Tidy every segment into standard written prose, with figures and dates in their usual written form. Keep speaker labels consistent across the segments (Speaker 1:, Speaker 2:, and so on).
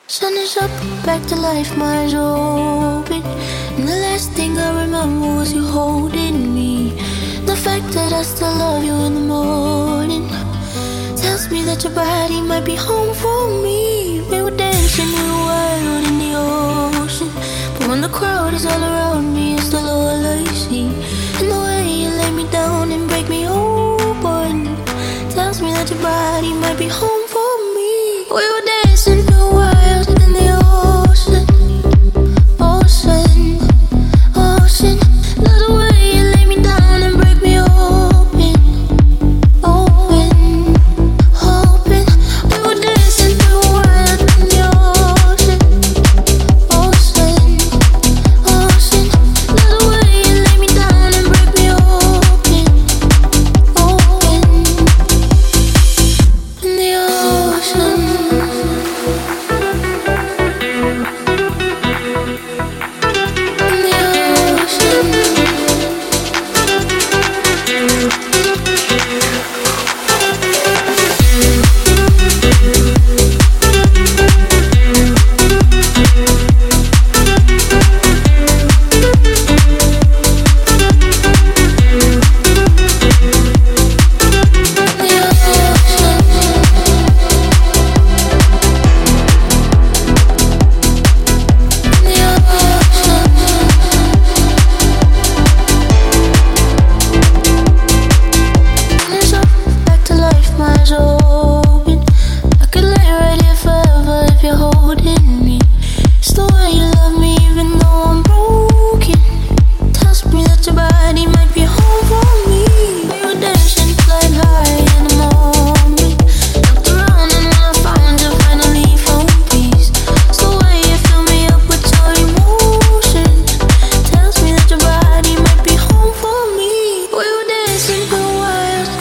Speaker 1: Sun is up, back to life, my eyes open. And the last thing I remember was you holding me. The fact that I still love you in the morning tells me that your body might be home for me. We were dancing, we were wild in the ocean, but when the crowd is all around me, it's still all I see. And the way you lay me down and break me open tells me that your body might be home for me. We were dancing, we were wild in the ocean, ocean, ocean. Love the way you lay me down and break me open, open, open. We were dancing, we were wild in the ocean, ocean, ocean. Love the way you lay me down and break me open, open, in the ocean.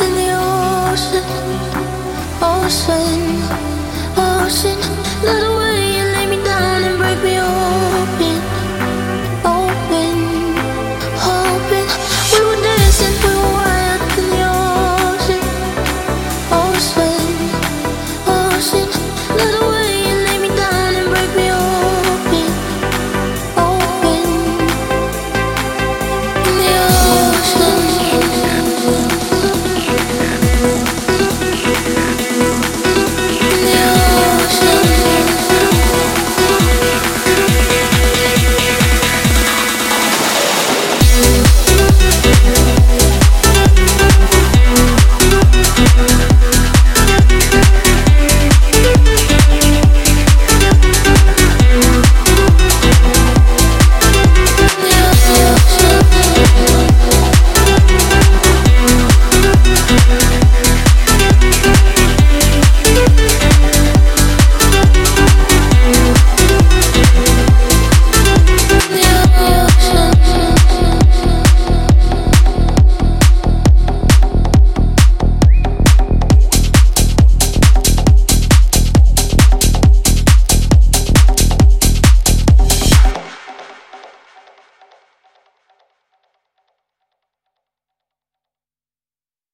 Speaker 1: Ocean, ocean, let away.